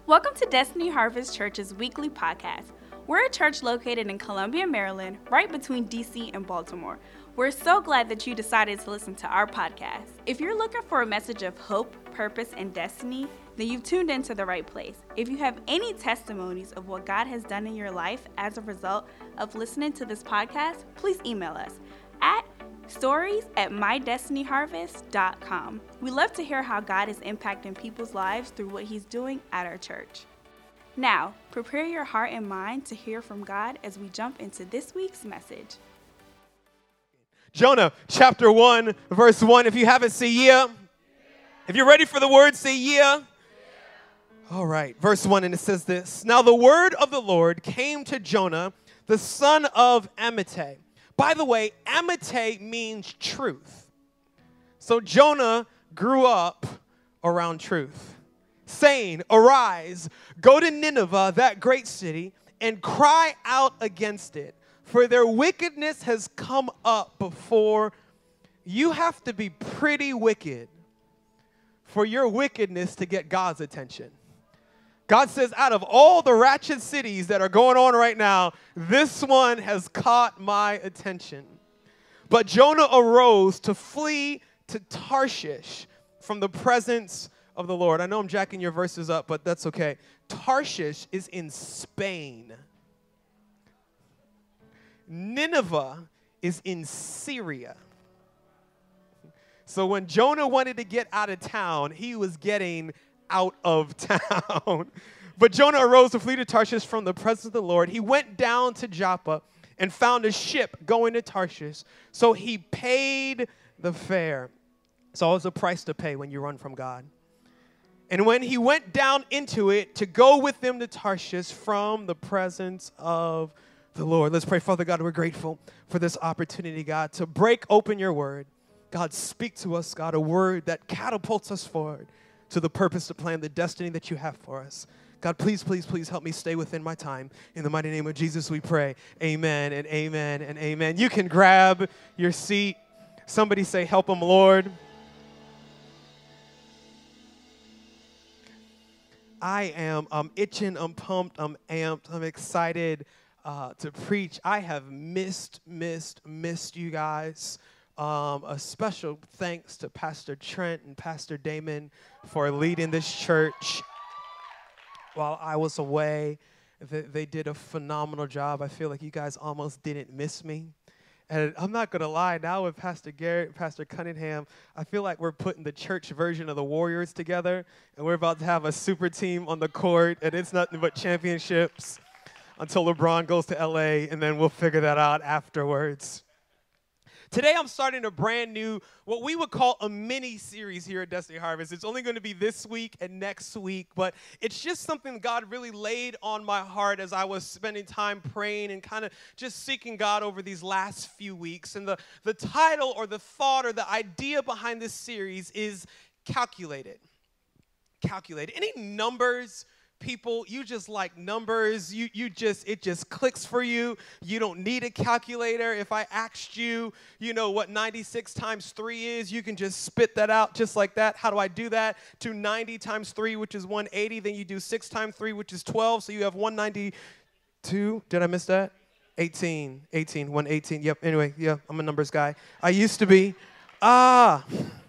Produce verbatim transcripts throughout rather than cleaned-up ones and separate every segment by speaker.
Speaker 1: Welcome to Destiny Harvest Church's weekly podcast. We're a church located in Columbia, Maryland, right between D C and Baltimore. We're so glad that you decided to listen to our podcast. If you're looking for a message of hope, purpose, and destiny, then you've tuned into the right place. If you have any testimonies of what God has done in your life as a result of listening to this podcast, please email us at stories at my destiny harvest dot com. We love to hear how God is impacting people's lives through what he's doing at our church. Now, prepare your heart and mind to hear from God as we jump into this week's message.
Speaker 2: Jonah chapter one, verse one. If you haven't, say yeah. If you're ready for the word, say yeah. All right, verse one, and it says this. Now the word of the Lord came to Jonah, the son of Amittai. By the way, Amittai means truth. So Jonah grew up around truth, saying, arise, go to Nineveh, that great city, and cry out against it, for their wickedness has come up before. You have to be pretty wicked for your wickedness to get God's attention. God says, out of all the ratchet cities that are going on right now, this one has caught my attention. But Jonah arose to flee to Tarshish from the presence of the Lord. I know I'm jacking your verses up, but that's okay. Tarshish is in Spain. Nineveh is in Syria. So when Jonah wanted to get out of town, he was getting out of town. But Jonah arose to flee to Tarshish from the presence of the Lord. He went down to Joppa and found a ship going to Tarshish. So he paid the fare. It's always a price to pay when you run from God. And when he went down into it to go with them to Tarshish from the presence of the Lord. Let's pray. Father God, we're grateful for this opportunity, God, to break open your word. God, speak to us, God, a word that catapults us forward to the purpose, the plan, the destiny that you have for us. God, please, please, please help me stay within my time. In the mighty name of Jesus, we pray. Amen and amen and amen. You can grab your seat. Somebody say, help him, Lord. I am I'm itching, I'm pumped, I'm amped, I'm excited uh, to preach. I have missed, missed, missed you guys. Um, a special thanks to Pastor Trent and Pastor Damon for leading this church while I was away. They, they did a phenomenal job. I feel like you guys almost didn't miss me. And I'm not going to lie, now with Pastor Garrett, Pastor Cunningham, I feel like we're putting the church version of the Warriors together, and we're about to have a super team on the court, and it's nothing but championships until LeBron goes to L A, and then we'll figure that out afterwards. Today, I'm starting a brand new, what we would call a mini-series here at Destiny Harvest. It's only going to be this week and next week, but it's just something God really laid on my heart as I was spending time praying and kind of just seeking God over these last few weeks. And the, the title or the thought or the idea behind this series is calculated. Calculated. Any numbers? People, you just like numbers. You you just, it just clicks for you. You don't need a calculator. If I asked you, you know, what ninety-six times three is, you can just spit that out just like that. How do I do that? two hundred ninety times three, which is one hundred eighty. Then you do six times three, which is twelve. So you have one hundred ninety-two. Did I miss that? eighteen. eighteen. one hundred eighteen. Yep. Anyway, yeah, I'm a numbers guy. I used to be. Ah.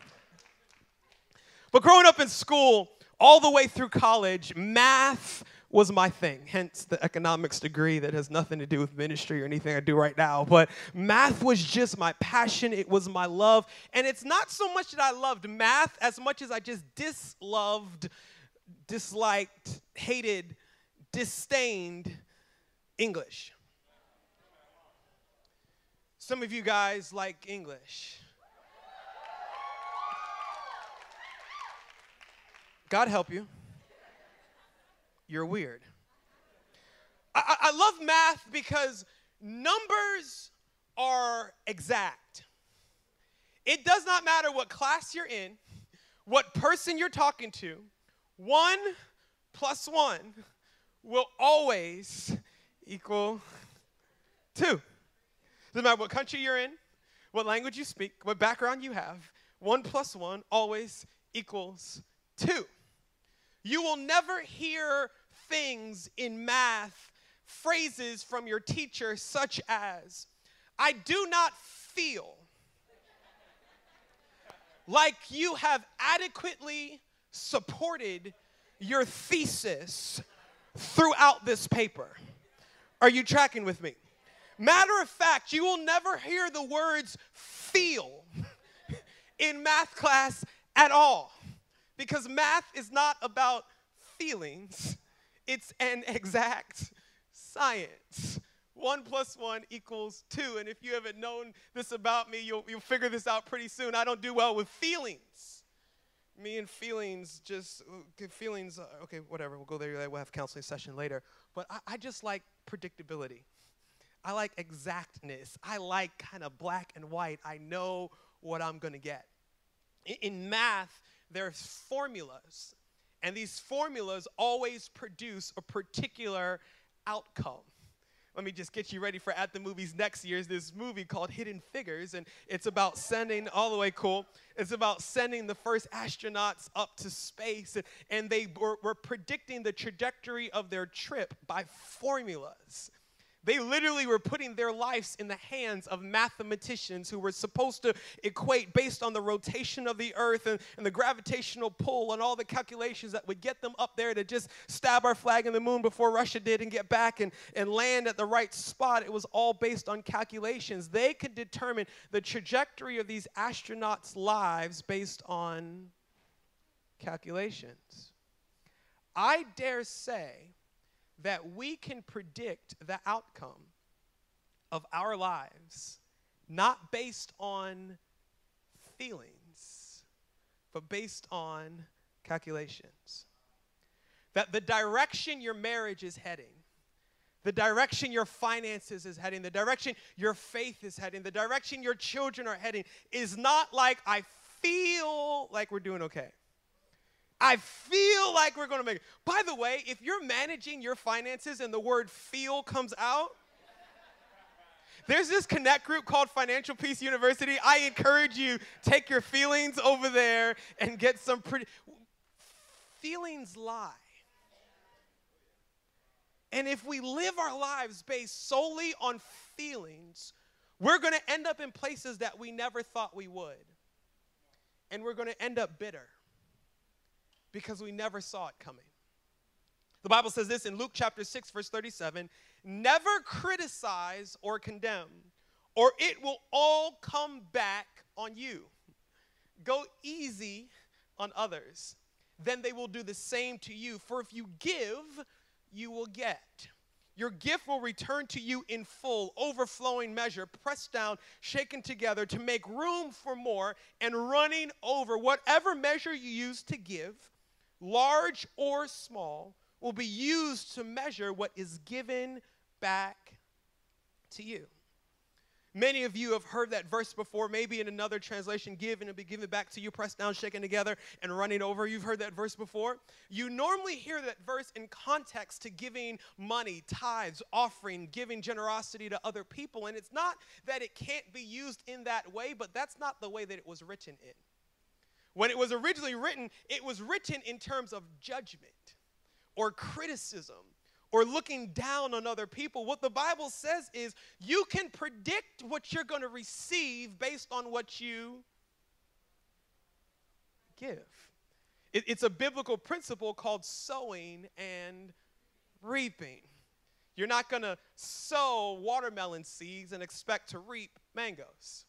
Speaker 2: But growing up in school, all the way through college, math was my thing, hence the economics degree that has nothing to do with ministry or anything I do right now. But math was just my passion. It was my love. And it's not so much that I loved math as much as I just disloved, disliked, hated, disdained English. Some of you guys like English. God help you. You're weird. I, I love math because numbers are exact. It does not matter what class you're in, what person you're talking to. One plus one will always equal two. Doesn't matter what country you're in, what language you speak, what background you have. One plus one always equals two. You will never hear things in math, phrases from your teacher such as, I do not feel like you have adequately supported your thesis throughout this paper. Are you tracking with me? Matter of fact, you will never hear the words feel in math class at all, because math is not about feelings. It's an exact science. One plus one equals two. And if you haven't known this about me, you'll, you'll figure this out pretty soon. I don't do well with feelings. Me and feelings just, feelings, uh, okay, whatever. We'll go there. We'll have a counseling session later. But I, I just like predictability. I like exactness. I like kind of black and white. I know what I'm going to get. In, in math, there's formulas. And these formulas always produce a particular outcome. Let me just get you ready for At the Movies next year's this movie called Hidden Figures, and it's about sending, all the way cool, it's about sending the first astronauts up to space, and, and they were, were predicting the trajectory of their trip by formulas. They literally were putting their lives in the hands of mathematicians who were supposed to equate based on the rotation of the earth and, and the gravitational pull and all the calculations that would get them up there to just stab our flag in the moon before Russia did and get back and, and land at the right spot. It was all based on calculations. They could determine the trajectory of these astronauts' lives based on calculations. I dare say that we can predict the outcome of our lives not based on feelings, but based on calculations. That the direction your marriage is heading, the direction your finances is heading, the direction your faith is heading, the direction your children are heading is not like, I feel like we're doing okay. I feel like we're going to make it. By the way, if you're managing your finances and the word feel comes out, there's this connect group called Financial Peace University. I encourage you, take your feelings over there and get some pretty, feelings lie. And if we live our lives based solely on feelings, we're going to end up in places that we never thought we would. And we're going to end up bitter, because we never saw it coming. The Bible says this in Luke chapter six, verse thirty-seven, never criticize or condemn, or it will all come back on you. Go easy on others, then they will do the same to you. For if you give, you will get. Your gift will return to you in full, overflowing measure, pressed down, shaken together to make room for more, and running over. Whatever measure you use to give, large or small, will be used to measure what is given back to you. Many of you have heard that verse before, maybe in another translation, give and it'll be given back to you, pressed down, shaken together, and running over. You've heard that verse before. You normally hear that verse in context to giving money, tithes, offering, giving generosity to other people. And it's not that it can't be used in that way, but that's not the way that it was written in. When it was originally written, it was written in terms of judgment or criticism or looking down on other people. What the Bible says is you can predict what you're going to receive based on what you give. It, it's a biblical principle called sowing and reaping. You're not going to sow watermelon seeds and expect to reap mangoes.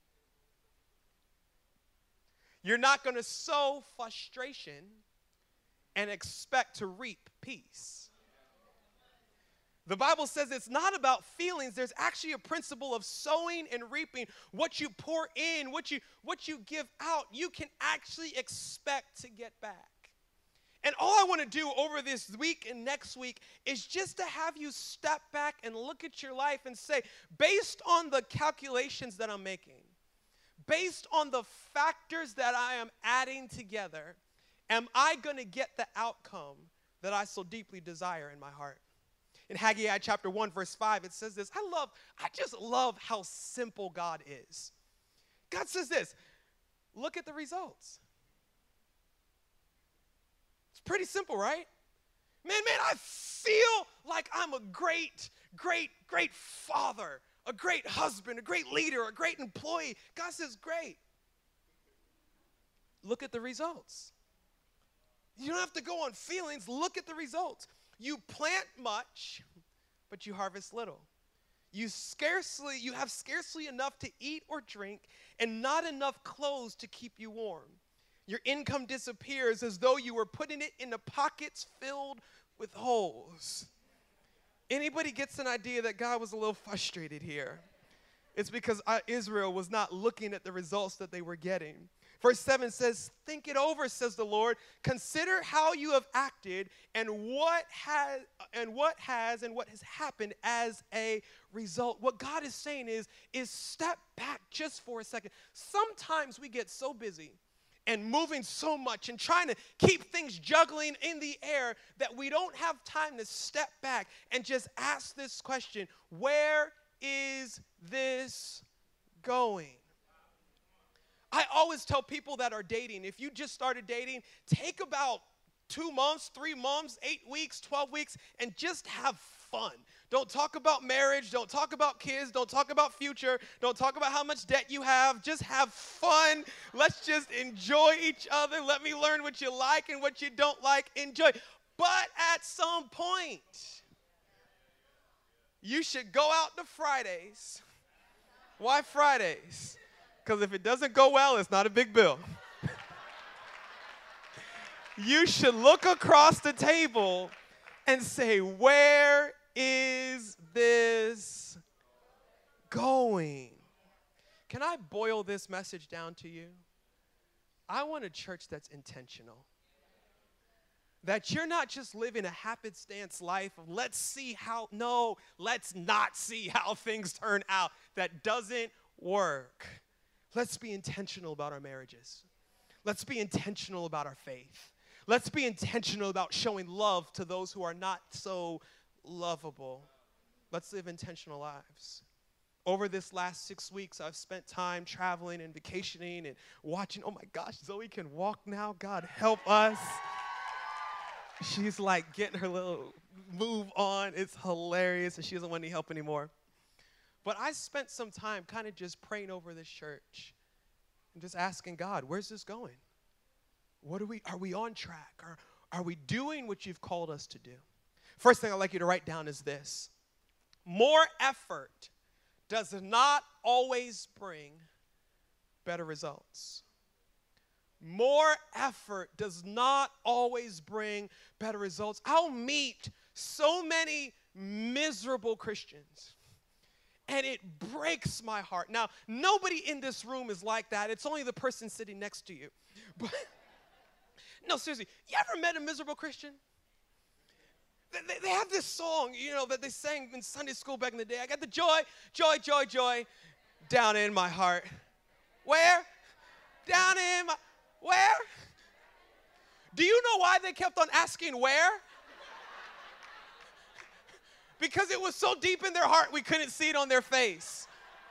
Speaker 2: You're not going to sow frustration and expect to reap peace. The Bible says it's not about feelings. There's actually a principle of sowing and reaping. What you pour in, what you, what you give out, you can actually expect to get back. And all I want to do over this week and next week is just to have you step back and look at your life and say, based on the calculations that I'm making, based on the factors that I am adding together, am I going to get the outcome that I so deeply desire in my heart? In Haggai chapter one, verse five, it says this. I love, I just love how simple God is. God says this, look at the results. It's Pretty simple, right? Man, man, I feel like I'm a great, great, great father, a great husband, a great leader, a great employee. God says, great. Look at the results. You don't have to go on feelings. Look at the results. You plant much, but you harvest little. You scarcely, you have scarcely enough to eat or drink and not enough clothes to keep you warm. Your income disappears as though you were putting it into pockets filled with holes. Anybody gets an idea that God was a little frustrated here? It's because uh, Israel was not looking at the results that they were getting. Verse seven says, think it over, says the Lord. Consider how you have acted and what has and what has and what has happened as a result. What God is saying is, is step back just for a second. Sometimes we get so busy and moving so much and trying to keep things juggling in the air that we don't have time to step back and just ask this question: where is this going? I always tell people that are dating, if you just started dating, take about two months, three months, eight weeks, twelve weeks, and just have fun. Don't talk about marriage. Don't talk about kids. Don't talk about future. Don't talk about how much debt you have. Just have fun. Let's just enjoy each other. Let me learn what you like and what you don't like. Enjoy. But at some point, you should go out to Fridays. Why Fridays? Because if it doesn't go well, it's not a big bill. You should look across the table and say, where is this going? Can I boil this message down to you? I want a church that's intentional. That you're not just living a happenstance life of let's see how, no, let's not see how things turn out. That doesn't work. Let's be intentional about our marriages. Let's be intentional about our faith. Let's be intentional about showing love to those who are not so lovable. Let's live intentional lives. Over this last six weeks, I've spent time traveling and vacationing and watching. Oh my gosh, Zoe can walk now. God help us. She's like getting her little move on. It's hilarious, and she doesn't want any help anymore. But I spent some time kind of just praying over this church and just asking God, where's this going? What are we, are we on track? Are, are we doing what you've called us to do? First thing I'd like you to write down is this: more effort does not always bring better results. More effort does not always bring better results. I'll meet so many miserable Christians, and it breaks my heart. Now, nobody in this room is like that. It's only the person sitting next to you. But no, seriously, you ever met a miserable Christian? They, they have this song, you know, that they sang in Sunday school back in the day. I got the joy, joy, joy, joy down in my heart. Where? Down in my, where? Do you know why they kept on asking where? Because it was so deep in their heart we couldn't see it on their face.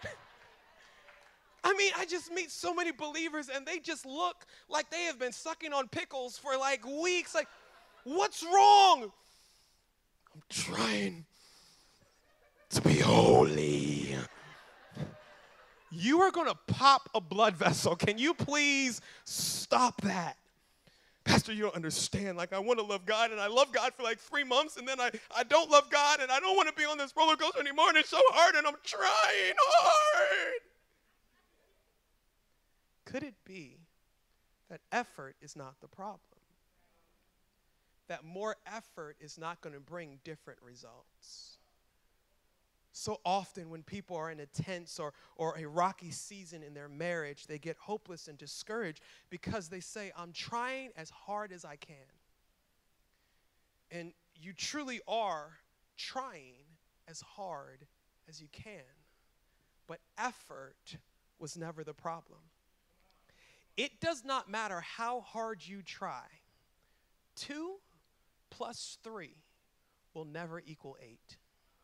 Speaker 2: I mean, I just meet so many believers and they just look like they have been sucking on pickles for like weeks. Like, what's wrong? I'm trying to be holy. You are going to pop a blood vessel. Can you please stop that? Pastor, you don't understand. Like, I want to love God, and I love God for like three months, and then I, I don't love God, and I don't want to be on this roller coaster anymore, and it's so hard, and I'm trying hard. Could it be that effort is not the problem? That more effort is not going to bring different results? So often when people are in a tense or, or a rocky season in their marriage, they get hopeless and discouraged because they say, I'm trying as hard as I can. And you truly are trying as hard as you can. But effort was never the problem. It does not matter how hard you try. Two plus three will never equal eight.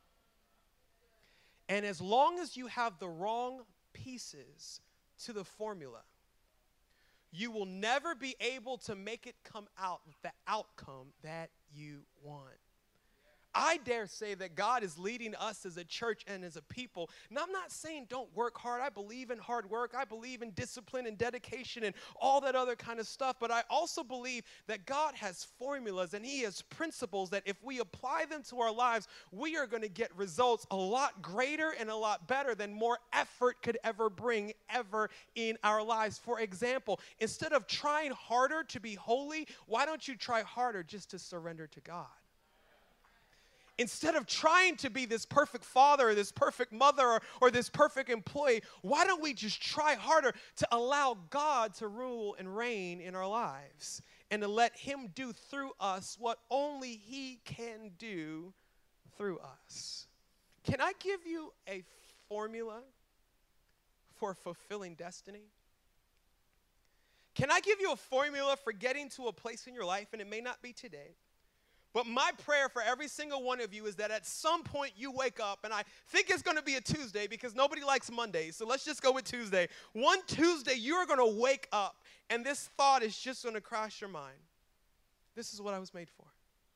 Speaker 2: And as long as you have the wrong pieces to the formula, you will never be able to make it come out with the outcome that you want. I dare say that God is leading us as a church and as a people. Now, I'm not saying don't work hard. I believe in hard work. I believe in discipline and dedication and all that other kind of stuff. But I also believe that God has formulas and he has principles that if we apply them to our lives, we are going to get results a lot greater and a lot better than more effort could ever bring ever in our lives. For example, instead of trying harder to be holy, why don't you try harder just to surrender to God? Instead of trying to be this perfect father or this perfect mother or, or this perfect employee, why don't we just try harder to allow God to rule and reign in our lives and to let him do through us what only he can do through us? Can I give you a formula for fulfilling destiny? Can I give you a formula for getting to a place in your life, and it may not be today, but my prayer for every single one of you is that at some point you wake up, and I think it's going to be a Tuesday because nobody likes Mondays, so let's just go with Tuesday. One Tuesday, you're going to wake up, and this thought is just going to cross your mind. This is what I was made for.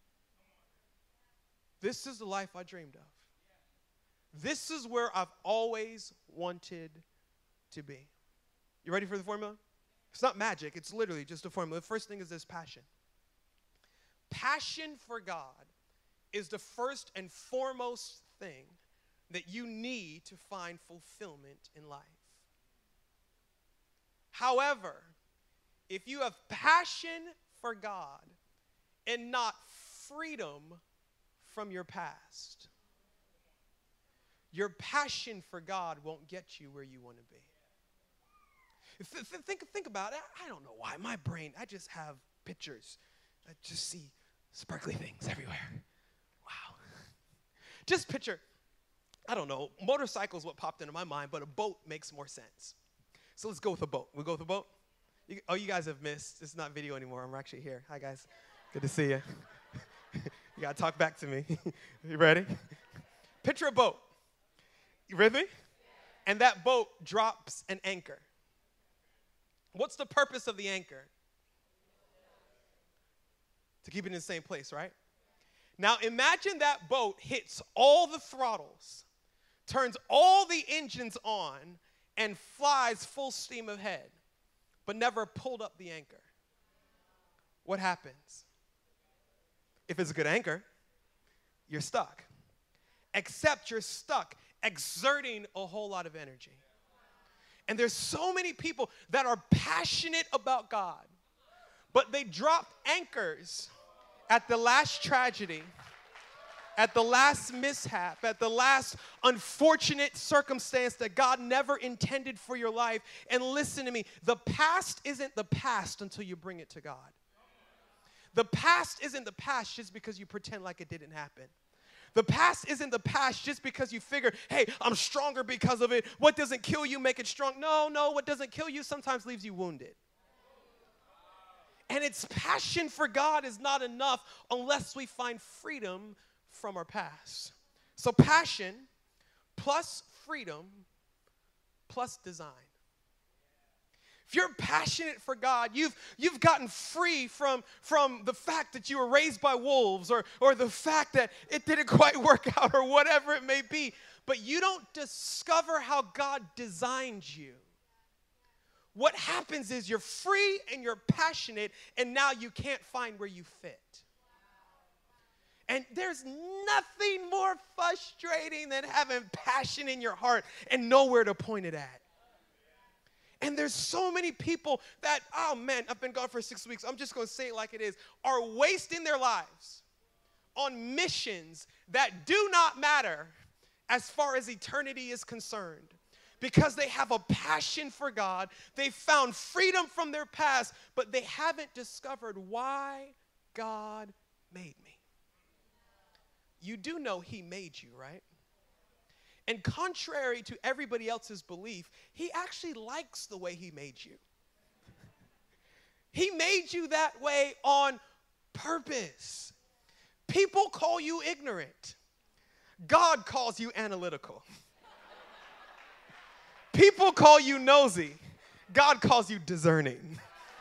Speaker 2: This is the life I dreamed of. This is where I've always wanted to be. You ready for the formula? It's not magic. It's literally just a formula. The first thing is this: passion. Passion for God is the first and foremost thing that you need to find fulfillment in life. However, if you have passion for God and not freedom from your past, your passion for God won't get you where you want to be. Th- th- think, think about it. I don't know why. My brain, I just have pictures. I just see sparkly things everywhere. Wow. Just picture, I don't know, motorcycle is what popped into my mind, but a boat makes more sense. So let's go with a boat. We'll go with a boat? You, oh, you guys have missed. It's not video anymore. I'm actually here. Hi, guys. Good to see you. You got to talk back to me. You ready? Picture a boat. You with me? And that boat drops an anchor. What's the purpose of the anchor? To keep it in the same place, right? Now imagine that boat hits all the throttles, turns all the engines on, and flies full steam ahead, but never pulled up the anchor. What happens? If it's a good anchor, you're stuck. Except you're stuck exerting a whole lot of energy. And there's so many people that are passionate about God, but they dropped anchors at the last tragedy, at the last mishap, at the last unfortunate circumstance that God never intended for your life. And listen to me, the past isn't the past until you bring it to God. The past isn't the past just because you pretend like it didn't happen. The past isn't the past just because you figure, hey, I'm stronger because of it. What doesn't kill you make it strong. No, no, what doesn't kill you sometimes leaves you wounded. And its passion for God is not enough unless we find freedom from our past. So passion plus freedom plus design. If you're passionate for God, you've, you've gotten free from, from the fact that you were raised by wolves or, or the fact that it didn't quite work out or whatever it may be. But you don't discover how God designed you. What happens is you're free and you're passionate, and now you can't find where you fit. And there's nothing more frustrating than having passion in your heart and nowhere to point it at. And there's so many people that, oh man, I've been gone for six weeks. I'm just going to say it like it is, are wasting their lives on missions that do not matter as far as eternity is concerned. Because they have a passion for God, they found freedom from their past, but they haven't discovered why God made me. You do know he made you, right? And contrary to everybody else's belief, he actually likes the way he made you. He made you that way on purpose. People call you ignorant. God calls you analytical. People call you nosy. God calls you discerning.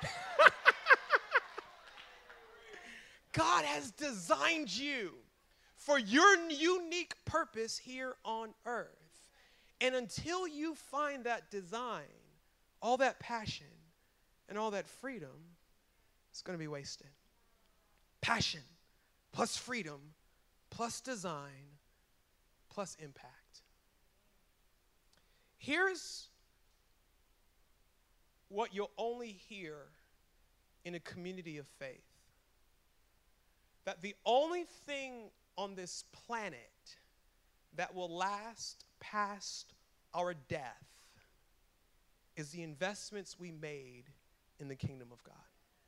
Speaker 2: God has designed you for your unique purpose here on earth. And until you find that design, all that passion and all that freedom, it's going to be wasted. Passion plus freedom plus design plus impact. Here's what you'll only hear in a community of faith. That the only thing on this planet that will last past our death is the investments we made in the kingdom of God.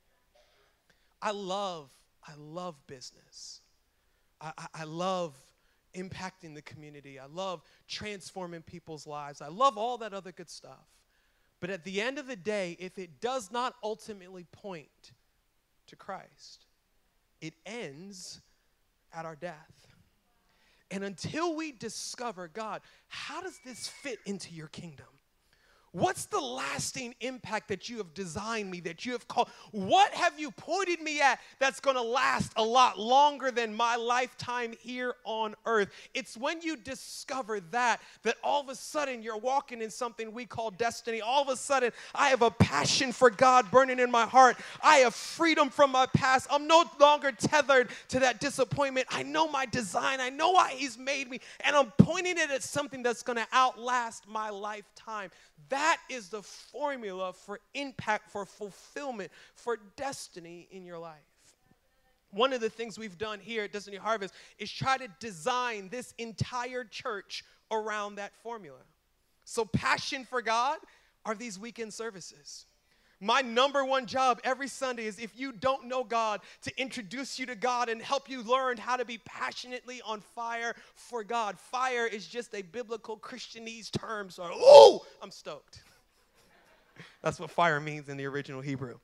Speaker 2: I love, I love business. I, I, I love impacting the community. I love transforming people's lives. I love all that other good stuff. But at the end of the day, if it does not ultimately point to Christ, it ends at our death. And until we discover, God, how does this fit into your kingdom? What's the lasting impact that you have designed me, that you have called? What have you pointed me at that's going to last a lot longer than my lifetime here on earth? It's when you discover that, that all of a sudden you're walking in something we call destiny. All of a sudden, I have a passion for God burning in my heart. I have freedom from my past. I'm no longer tethered to that disappointment. I know my design. I know why he's made me. And I'm pointing it at something that's going to outlast my lifetime. That is the formula for impact, for fulfillment, for destiny in your life. One of the things we've done here at Destiny Harvest is try to design this entire church around that formula. So passion for God are these weekend services. My number one job every Sunday is, if you don't know God, to introduce you to God and help you learn how to be passionately on fire for God. Fire is just a biblical Christianese term, so ooh, I'm stoked. That's what fire means in the original Hebrew.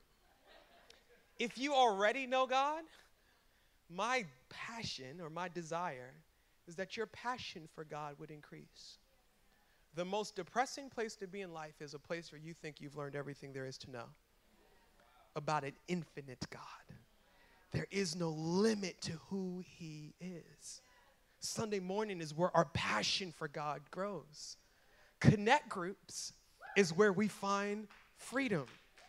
Speaker 2: If you already know God, my passion or my desire is that your passion for God would increase. The most depressing place to be in life is a place where you think you've learned everything there is to know about an infinite God. There is no limit to who he is. Sunday morning is where our passion for God grows. Connect groups is where we find freedom.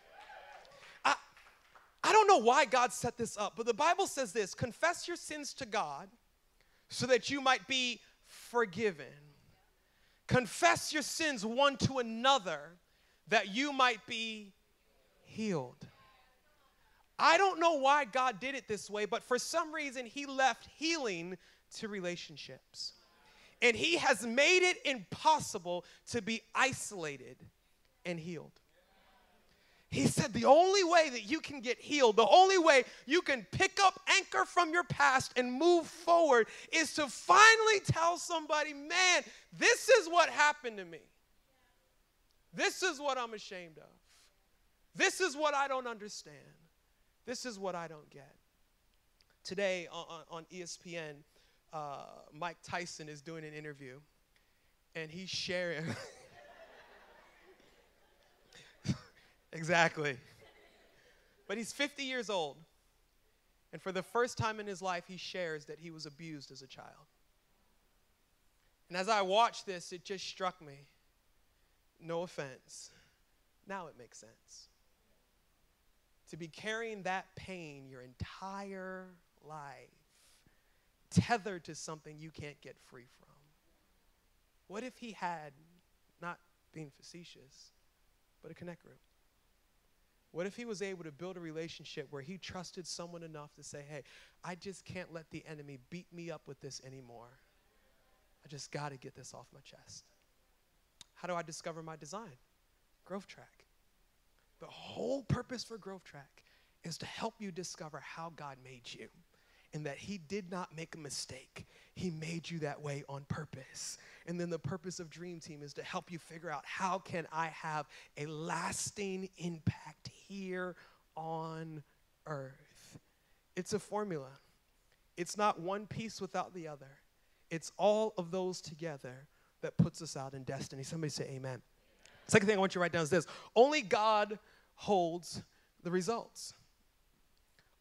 Speaker 2: I, I don't know why God set this up, but the Bible says this: confess your sins to God so that you might be forgiven. Confess your sins one to another that you might be healed. I don't know why God did it this way, but for some reason he left healing to relationships. And he has made it impossible to be isolated and healed. He said the only way that you can get healed, the only way you can pick up anchor from your past and move forward is to finally tell somebody, man, this is what happened to me. This is what I'm ashamed of. This is what I don't understand. This is what I don't get. Today on, on E S P N, uh, Mike Tyson is doing an interview, and he's sharing... Exactly. But he's fifty years old, and for the first time in his life, he shares that he was abused as a child. And as I watched this, it just struck me, no offense, now it makes sense. To be carrying that pain your entire life, tethered to something you can't get free from. What if he had, not being facetious, but a connect group? What if he was able to build a relationship where he trusted someone enough to say, hey, I just can't let the enemy beat me up with this anymore. I just got to get this off my chest. How do I discover my design? Growth Track. The whole purpose for Growth Track is to help you discover how God made you, and that he did not make a mistake. He made you that way on purpose. And then the purpose of Dream Team is to help you figure out, how can I have a lasting impact here on earth? It's a formula. It's not one piece without the other. It's all of those together that puts us out in destiny. Somebody say amen. Second thing I want you to write down is this: only God holds the results.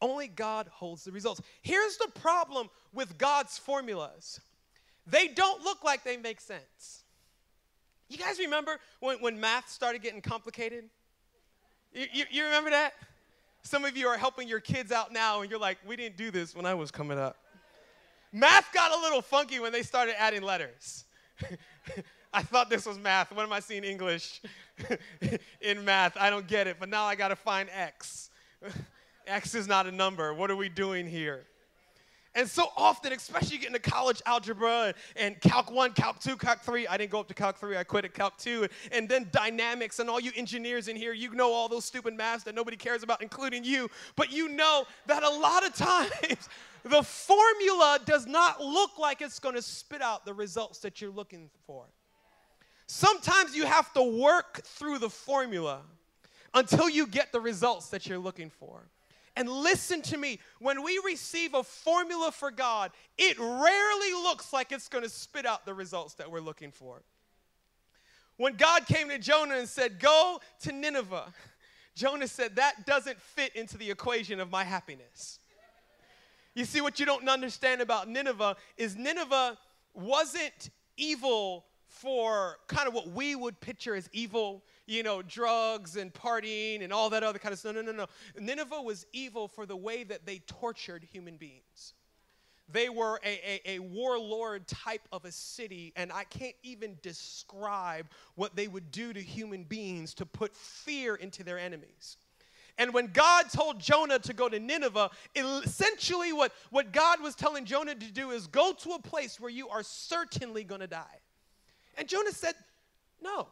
Speaker 2: Only God holds the results. Here's the problem with God's formulas. They don't look like they make sense. You guys remember when, when math started getting complicated? You, you, you remember that? Some of you are helping your kids out now, and you're like, we didn't do this when I was coming up. Math got a little funky when they started adding letters. I thought this was math. When am I seeing English in math? I don't get it, but now I got to find X. X is not a number. What are we doing here? And so often, especially getting to college algebra and, and Calc one, Calc two, Calc three. I didn't go up to Calc three. I quit at Calc two. And, and then dynamics, and all you engineers in here, you know all those stupid maths that nobody cares about, including you. But you know that a lot of times, the formula does not look like it's going to spit out the results that you're looking for. Sometimes you have to work through the formula until you get the results that you're looking for. And listen to me, when we receive a formula for God, it rarely looks like it's going to spit out the results that we're looking for. When God came to Jonah and said, go to Nineveh, Jonah said, that doesn't fit into the equation of my happiness. You see, what you don't understand about Nineveh is Nineveh wasn't evil for kind of what we would picture as evil, you know, drugs and partying and all that other kind of stuff. No, no, no, no. Nineveh was evil for the way that they tortured human beings. They were a, a, a warlord type of a city, and I can't even describe what they would do to human beings to put fear into their enemies. And when God told Jonah to go to Nineveh, essentially what, what God was telling Jonah to do is go to a place where you are certainly going to die. And Jonah said, no.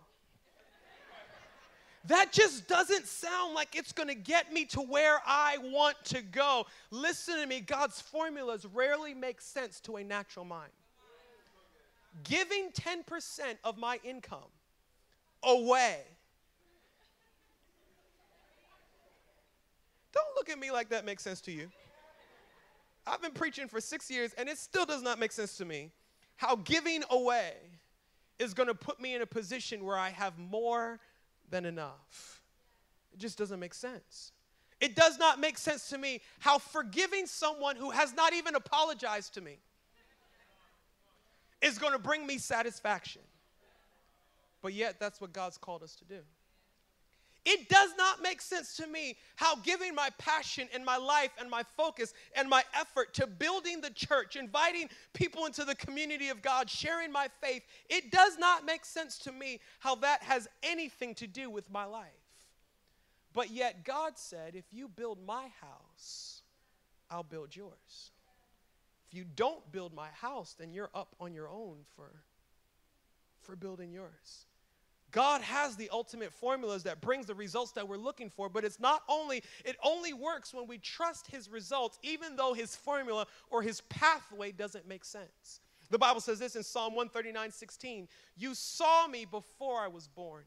Speaker 2: That just doesn't sound like it's going to get me to where I want to go. Listen to me, God's formulas rarely make sense to a natural mind. Giving ten percent of my income away. Don't look at me like that makes sense to you. I've been preaching for six years, and it still does not make sense to me how giving away is going to put me in a position where I have more than enough. It just doesn't make sense. It does not make sense to me how forgiving someone who has not even apologized to me is going to bring me satisfaction. But yet, that's what God's called us to do. It does not make sense to me how giving my passion and my life and my focus and my effort to building the church, inviting people into the community of God, sharing my faith, it does not make sense to me how that has anything to do with my life. But yet God said, if you build my house, I'll build yours. If you don't build my house, then you're up on your own for, for building yours. God has the ultimate formulas that brings the results that we're looking for, but it's not only, it only works when we trust his results, even though his formula or his pathway doesn't make sense. The Bible says this in Psalm one thirty-nine, sixteen, you saw me before I was born.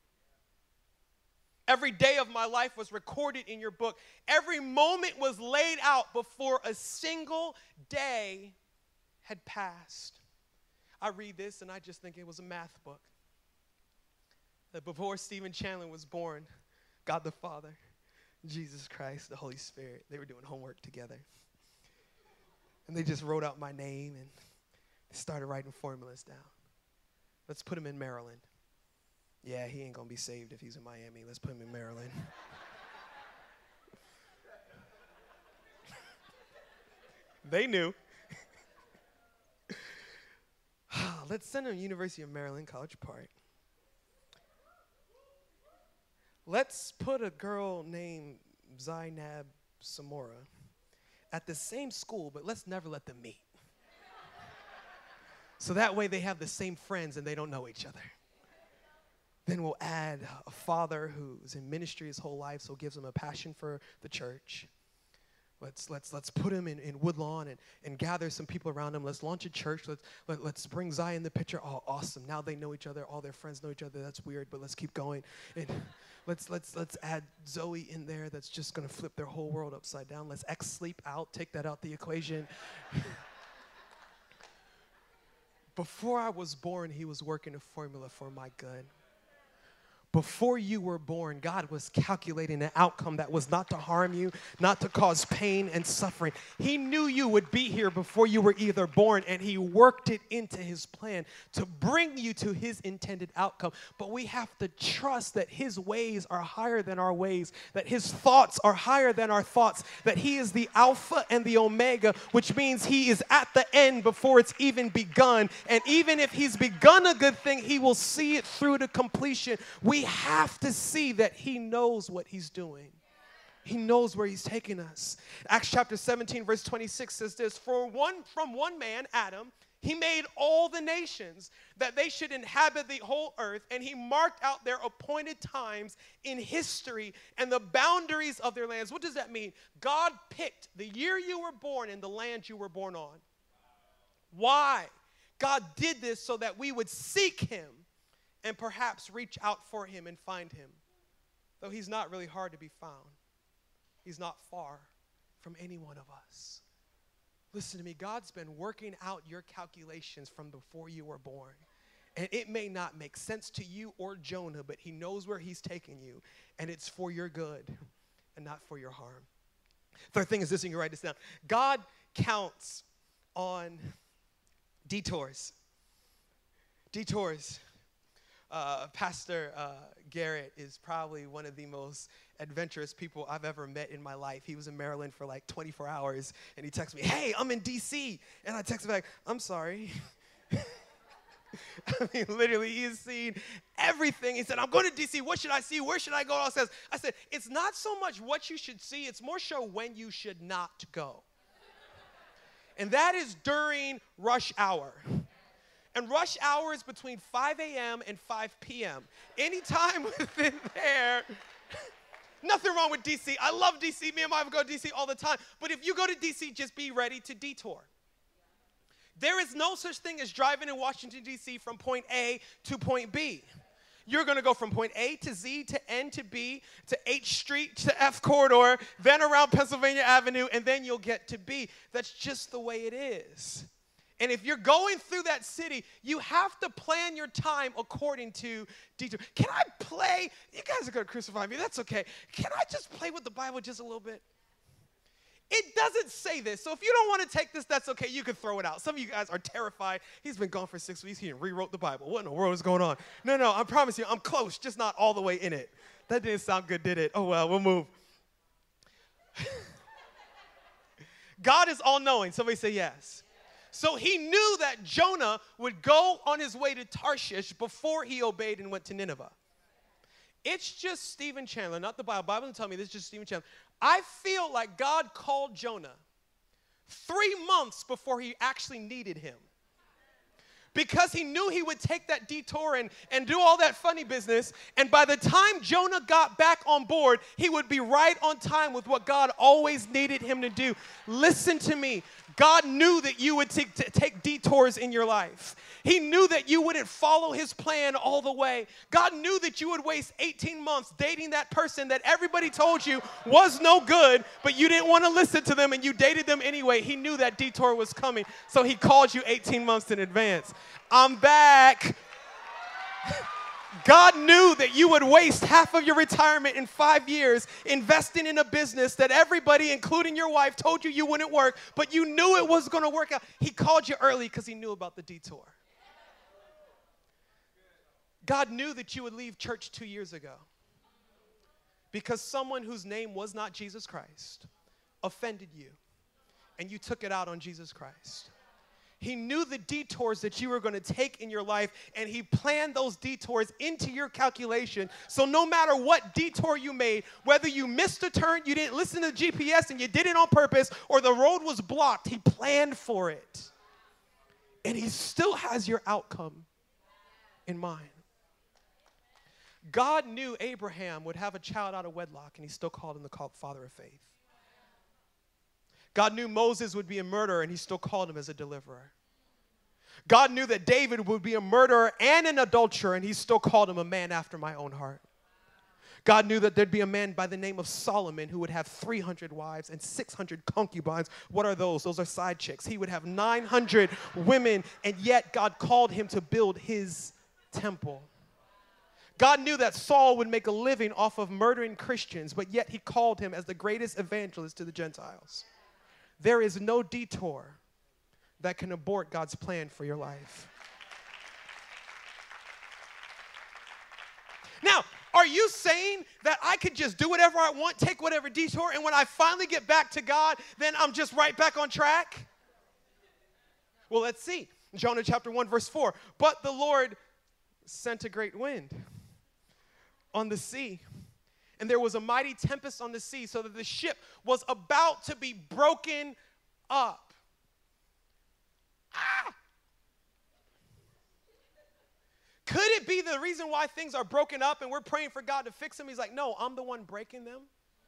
Speaker 2: Every day of my life was recorded in your book. Every moment was laid out before a single day had passed. I read this and I just think it was a math book. That before Stephen Chandler was born, God the Father, Jesus Christ, the Holy Spirit, they were doing homework together. And they just wrote out my name and started writing formulas down. Let's put him in Maryland. Yeah, he ain't going to be saved if he's in Miami. Let's put him in Maryland. They knew. Let's send him to University of Maryland, College Park. Let's put a girl named Zainab Samora at the same school, but let's never let them meet. So that way they have the same friends and they don't know each other. Then we'll add a father who's in ministry his whole life, so gives him a passion for the church. Let's let's let's put him in, in Woodlawn and, and gather some people around him. Let's launch a church. Let's let, let's bring Zion in the picture. Oh, awesome. Now they know each other. All their friends know each other. That's weird, but let's keep going. And let's let's let's add Zoe in there. That's just gonna flip their whole world upside down. Let's X sleep out, take that out the equation. Before I was born, he was working a formula for my good. Before you were born, God was calculating an outcome that was not to harm you, not to cause pain and suffering. He knew you would be here before you were either born, and he worked it into his plan to bring you to his intended outcome. But we have to trust that his ways are higher than our ways, that his thoughts are higher than our thoughts, that he is the Alpha and the Omega, which means he is at the end before it's even begun. And even if he's begun a good thing, he will see it through to completion. We We have to see that he knows what he's doing. He knows where he's taking us. Acts chapter seventeen, verse twenty-six says this, For one from one man, Adam, he made all the nations that they should inhabit the whole earth, and he marked out their appointed times in history and the boundaries of their lands. What does that mean? God picked the year you were born and the land you were born on. Why? God did this so that we would seek him and perhaps reach out for him and find him. Though he's not really hard to be found. He's not far from any one of us. Listen to me, God's been working out your calculations from before you were born. And it may not make sense to you or Jonah, but he knows where he's taking you, and it's for your good and not for your harm. Third thing is this, and you can write this down. God counts on detours. Detours. Uh, Pastor uh, Garrett is probably one of the most adventurous people I've ever met in my life. He was in Maryland for like twenty-four hours, and he texted me, hey, I'm in D C And I texted back, I'm sorry. I mean, literally, he's seen everything. He said, I'm going to D C What should I see? Where should I go? I says, I said, it's not so much what you should see. It's more so when you should not go. And that is during rush hour. And rush hour is between five a.m. and five p.m. Anytime within there, nothing wrong with D C. I love D C. Me and my wife go to D C all the time. But if you go to D C, just be ready to detour. There is no such thing as driving in Washington, D C from point A to point B. You're going to go from point A to Z to N to B to H Street to F corridor, then around Pennsylvania Avenue, and then you'll get to B. That's just the way it is. And if you're going through that city, you have to plan your time according to detour. Can I play? You guys are going to crucify me. That's okay. Can I just play with the Bible just a little bit? It doesn't say this. So if you don't want to take this, that's okay. You can throw it out. Some of you guys are terrified. He's been gone for six weeks. He rewrote the Bible. What in the world is going on? No, no, I promise you, I'm close, just not all the way in it. That didn't sound good, did it? Oh, well, we'll move. God is all-knowing. Somebody say yes. So he knew that Jonah would go on his way to Tarshish before he obeyed and went to Nineveh. It's just Stephen Chandler, not the Bible. The Bible doesn't tell me this, is just Stephen Chandler. I feel like God called Jonah three months before he actually needed him. Because he knew he would take that detour and, and do all that funny business. And by the time Jonah got back on board, he would be right on time with what God always needed him to do. Listen to me. God knew that you would t- t- take detours in your life. He knew that you wouldn't follow his plan all the way. God knew that you would waste eighteen months dating that person that everybody told you was no good, but you didn't want to listen to them and you dated them anyway. He knew that detour was coming, so he called you eighteen months in advance. I'm back. God knew that you would waste half of your retirement in five years investing in a business that everybody, including your wife, told you you wouldn't work, but you knew it was going to work out. He called you early because he knew about the detour. God knew that you would leave church two years ago because someone whose name was not Jesus Christ offended you, and you took it out on Jesus Christ. He knew the detours that you were going to take in your life, and he planned those detours into your calculation. So no matter what detour you made, whether you missed a turn, you didn't listen to the G P S and you did it on purpose, or the road was blocked, he planned for it. And he still has your outcome in mind. God knew Abraham would have a child out of wedlock, and he still called him the father of faith. God knew Moses would be a murderer, and he still called him as a deliverer. God knew that David would be a murderer and an adulterer, and he still called him a man after my own heart. God knew that there'd be a man by the name of Solomon who would have three hundred wives and six hundred concubines. What are those? Those are side chicks. He would have nine hundred women, and yet God called him to build his temple. God knew that Saul would make a living off of murdering Christians, but yet he called him as the greatest evangelist to the Gentiles. There is no detour that can abort God's plan for your life. Now, are you saying that I could just do whatever I want, take whatever detour, and when I finally get back to God, then I'm just right back on track? Well, let's see. Jonah chapter one, verse four. But the Lord sent a great wind on the sea, and there was a mighty tempest on the sea, so that the ship was about to be broken up. Ah! Could it be the reason why things are broken up and we're praying for God to fix them? He's like, no, I'm the one breaking them.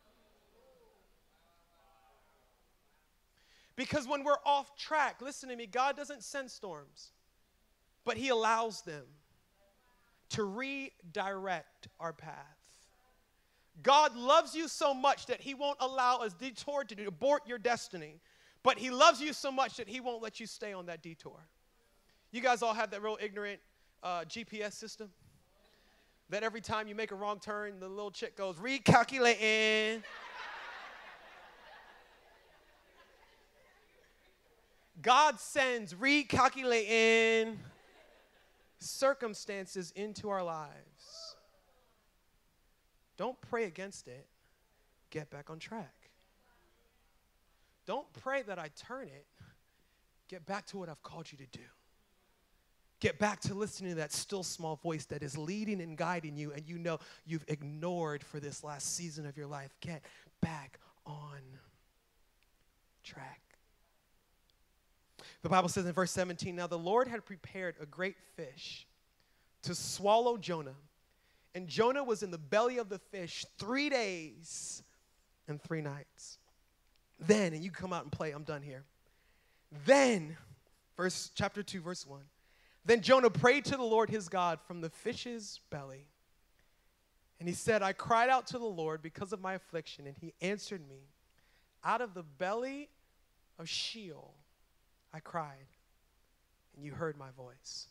Speaker 2: Because when we're off track, listen to me, God doesn't send storms, but he allows them to redirect our path. God loves you so much that he won't allow a detour to abort your destiny, but he loves you so much that he won't let you stay on that detour. You guys all have that real ignorant uh, G P S system that every time you make a wrong turn, the little chick goes, recalculating. God sends recalculating circumstances into our lives. Don't pray against it. Get back on track. Don't pray that I turn it. Get back to what I've called you to do. Get back to listening to that still small voice that is leading and guiding you, and you know you've ignored for this last season of your life. Get back on track. The Bible says in verse seventeen, now the Lord had prepared a great fish to swallow Jonah. And Jonah was in the belly of the fish three days and three nights. Then, and you come out and play, I'm done here. Then, verse chapter two, verse one. Then Jonah prayed to the Lord his God from the fish's belly. And he said, I cried out to the Lord because of my affliction, and he answered me. Out of the belly of Sheol I cried, and you heard my voice.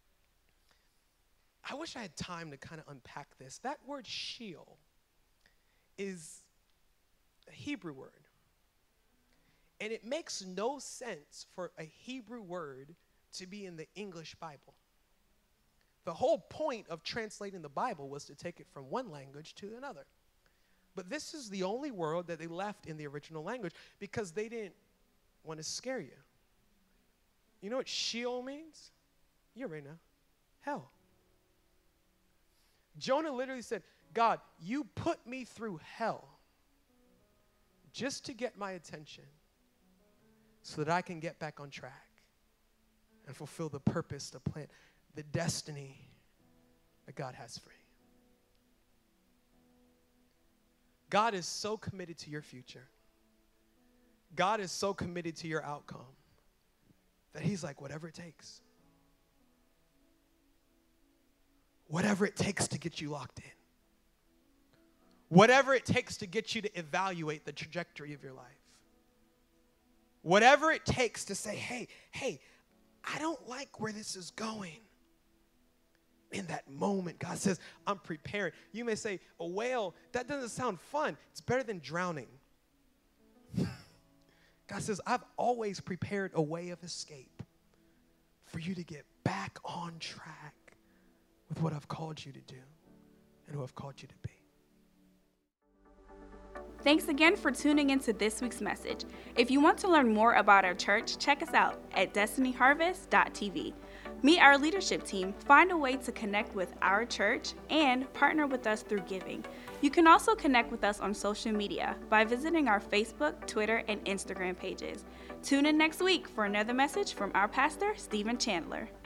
Speaker 2: I wish I had time to kind of unpack this. That word Sheol is a Hebrew word. And it makes no sense for a Hebrew word to be in the English Bible. The whole point of translating the Bible was to take it from one language to another. But this is the only word that they left in the original language because they didn't want to scare you. You know what Sheol means? You already know. Hell. Jonah literally said, God, you put me through hell just to get my attention so that I can get back on track and fulfill the purpose, the plan, the destiny that God has for you. God is so committed to your future. God is so committed to your outcome that he's like, whatever it takes. Whatever it takes to get you locked in. Whatever it takes to get you to evaluate the trajectory of your life. Whatever it takes to say, hey, hey, I don't like where this is going. In that moment, God says, I'm prepared. You may say, a whale, that doesn't sound fun. It's better than drowning. God says, I've always prepared a way of escape for you to get back on track with what I've called you to do and who I've called you to be.
Speaker 1: Thanks again for tuning into this week's message. If you want to learn more about our church, check us out at destiny harvest dot t v. Meet our leadership team, find a way to connect with our church, and partner with us through giving. You can also connect with us on social media by visiting our Facebook, Twitter, and Instagram pages. Tune in next week for another message from our pastor, Stephen Chandler.